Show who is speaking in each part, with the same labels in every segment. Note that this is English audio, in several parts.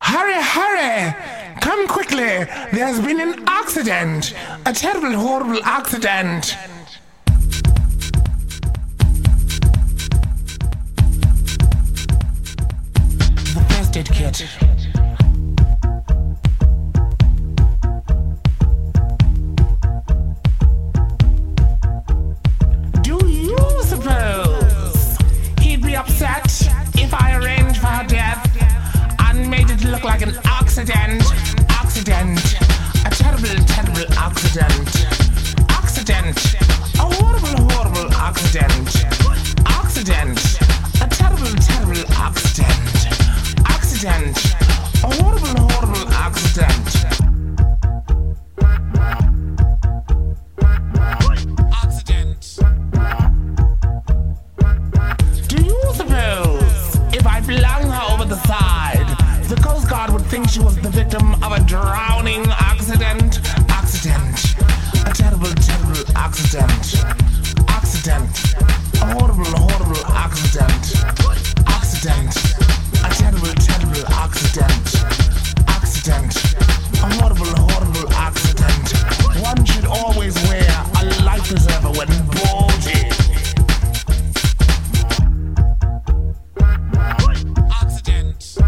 Speaker 1: Hurry, hurry! Come quickly! There's been an accident! A terrible, horrible accident! The first aid kit. Do you suppose he'd be upset if I arranged for her death and made it look like an accident? Accident. A terrible, terrible accident. Accident. A horrible, horrible accident. Accident. A terrible, terrible accident. Accident. A horrible, horrible accident. Accident. Do you suppose if I flung her over the side, the Coast Guard would think she was the victim of a drowning accident? Accident. A terrible, terrible accident. Accident. A horrible, horrible accident. Accident. A terrible, terrible accident. Accident. A horrible, horrible accident. One should always wear a life preserver when boating. Accident.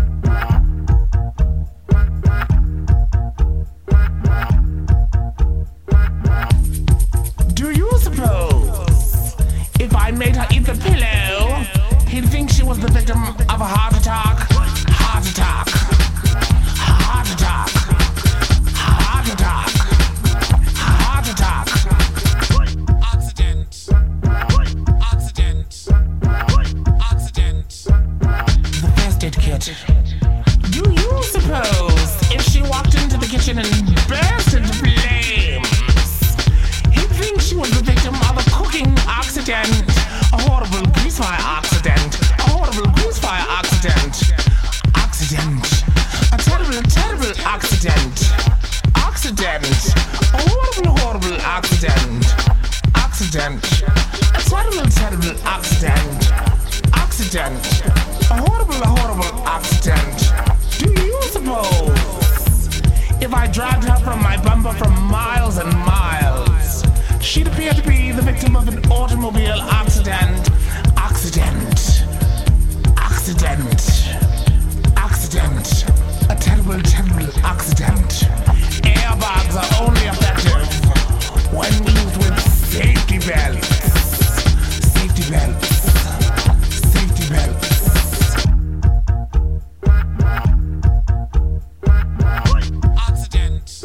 Speaker 1: Do you suppose if I made her eat the pillow, he'd think she was the victim of a heart attack? Heart attack. Heart attack. Heart attack. Heart attack. Accident. Accident. Accident. The first aid kit. Do you suppose if she walked into the kitchen and burst into flames, he'd think she was the victim of a cooking accident? A horrible grease fire accident. A horrible grease fire accident. Accident. A terrible, terrible accident. Accident. A horrible, horrible accident. Accident. A terrible, terrible accident. Accident. A horrible, horrible accident. Do you suppose if I dragged her from my bumper for miles and miles, she'd appear to be the victim of an automobile accident? Accident. Accident. Accident. A terrible, terrible accident. Airbags are only effective when used with safety belts. Safety belts. Safety belts. Accident.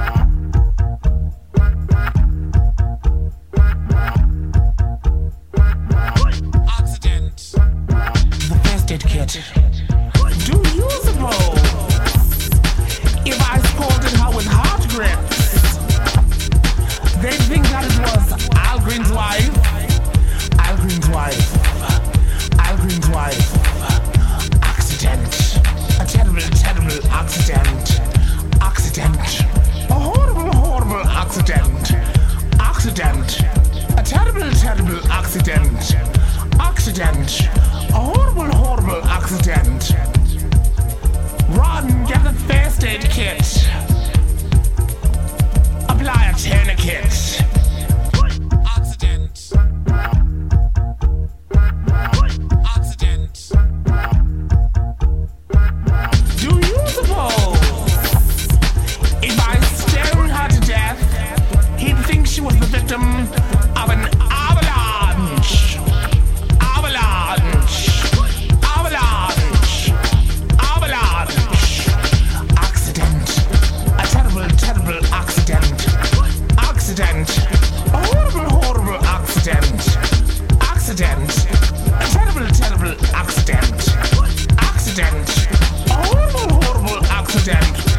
Speaker 1: Accident. The first aid kit. Do you suppose if I scolded her with hard grips, they'd think that it was Al Green's wife? Al Green's wife. Al Green's wife. Accident. A terrible, terrible accident. Accident. A horrible, horrible accident. Accident. A terrible, terrible accident. Accident. A horrible, horrible accident. Run, get the first aid kit. Apply a tourniquet. Accident. Accident. Do you suppose if I stoned her to death, he'd think she was the victim of an avalanche? Avalanche. Avalanche. Avalanche. Accident. A terrible, terrible accident. Accident. A horrible, horrible accident. Accident. A terrible, terrible accident. Accident. A horrible, horrible accident.